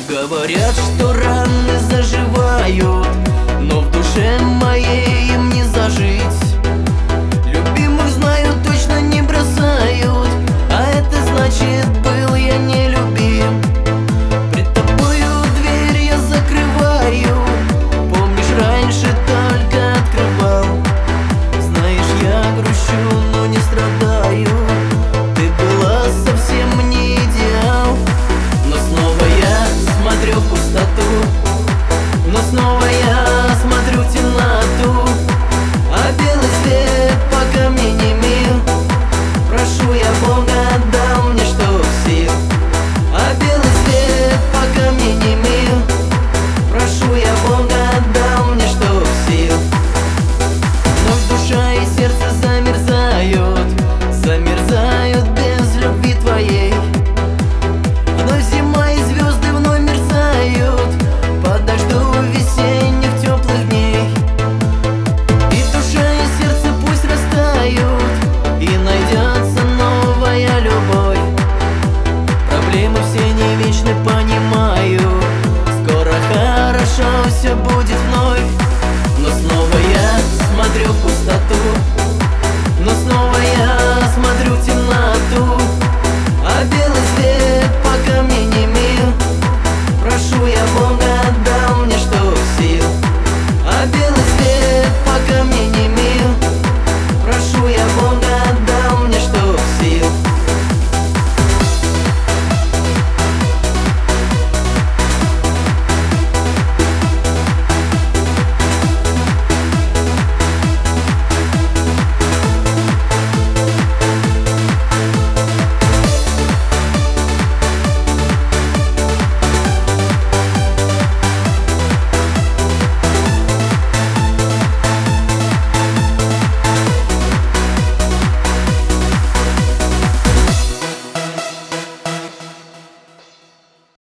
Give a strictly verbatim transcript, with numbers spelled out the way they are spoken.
Говорят, что раны заживают, но в душе моей им не зажить. Любимых знаю, точно не бросают, а это значит, был я нелюбим. Пред тобою дверь я закрываю, помнишь, раньше только открывал. Знаешь, я грущу, но не страдаю, ты была совсем не идеал. Но снова я смотрю в пустоту, но снова